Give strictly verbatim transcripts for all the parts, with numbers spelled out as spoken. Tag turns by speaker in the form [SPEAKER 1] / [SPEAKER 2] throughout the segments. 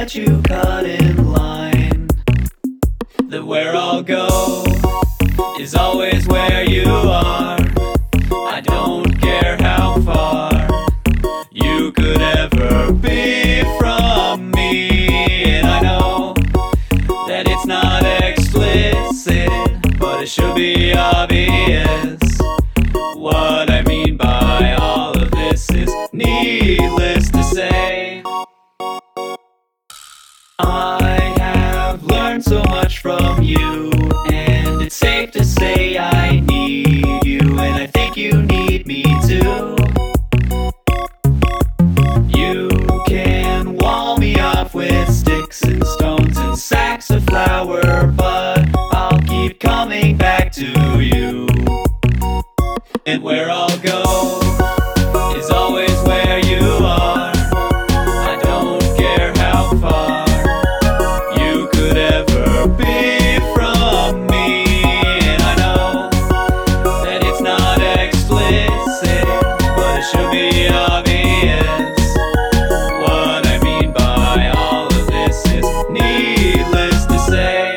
[SPEAKER 1] that you cut in line, that where I'll go is always where you are. I don't care how far you could ever be from me, and I know that it's not explicit, but it should be obvious. What I mean by all of this is needless to say. I have learned so much from you, and it's safe to say I need you, and I think you need me too. You can wall me off with sticks and stones and sacks of flour, but I'll keep coming back to you. And where I'll go is always where you are. I don't care how far you could ever be from me, and I know that it's not explicit, but it should be obvious. What I mean by all of this is needless to say.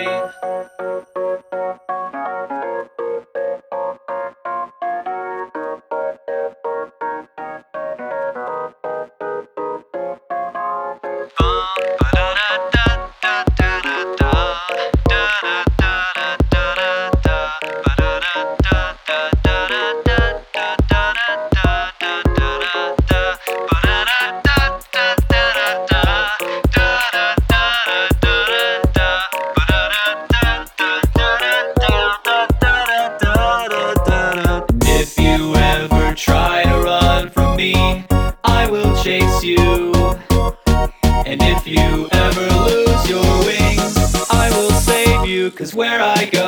[SPEAKER 1] If you ever try to run from me, I will chase you. And if you ever lose your wings, I will save you, 'cause where I go